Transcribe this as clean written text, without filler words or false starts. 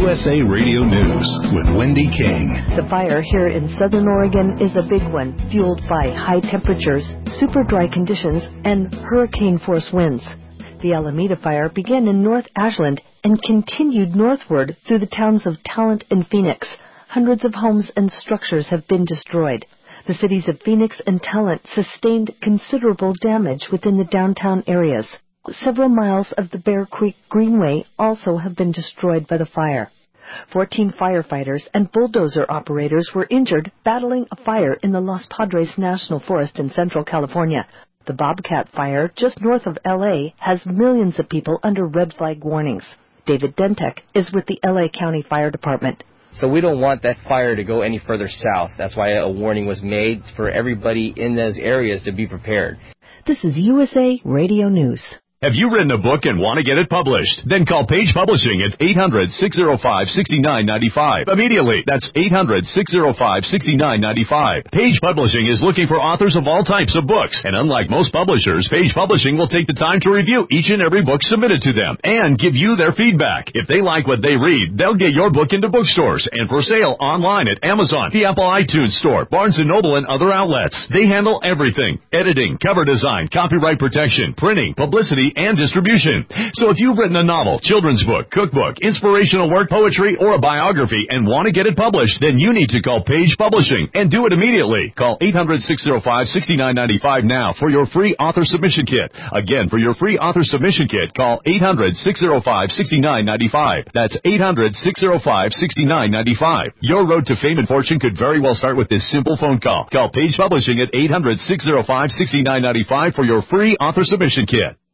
USA Radio News with Wendy King. The fire here in southern Oregon is a big one, fueled by high temperatures, super dry conditions, and hurricane-force winds. The Alameda fire began in North Ashland and continued northward through the towns of Talent and Phoenix. Hundreds of homes and structures have been destroyed. The cities of Phoenix and Talent sustained considerable damage within the downtown areas. Several miles of the Bear Creek Greenway also have been destroyed by the fire. 14 firefighters and bulldozer operators were injured battling a fire in the Los Padres National Forest in Central California. The Bobcat fire just north of L.A. has millions of people under red flag warnings. David Dentek is with the L.A. County Fire Department. So we don't want that fire to go any further south. That's why a warning was made for everybody in those areas to be prepared. This is USA Radio News. Have you written a book and want to get it published? Then call Page Publishing at 800-605-6995. Immediately. That's 800-605-6995. Page Publishing is looking for authors of all types of books. And unlike most publishers, Page Publishing will take the time to review each and every book submitted to them and give you their feedback. If they like what they read, they'll get your book into bookstores and for sale online at Amazon, the Apple iTunes Store, Barnes & Noble, and other outlets. They handle everything: editing, cover design, copyright protection, printing, publicity, and distribution. So if you've written a novel, children's book, cookbook, inspirational work, poetry, or a biography and want to get it published, then you need to call Page Publishing and do it immediately. Call 800-605-6995 now for your free author submission kit. Again, for your free author submission kit, call 800-605-6995. That's 800-605-6995. Your road to fame and fortune could very well start with this simple phone call. Call Page Publishing at 800-605-6995 for your free author submission kit.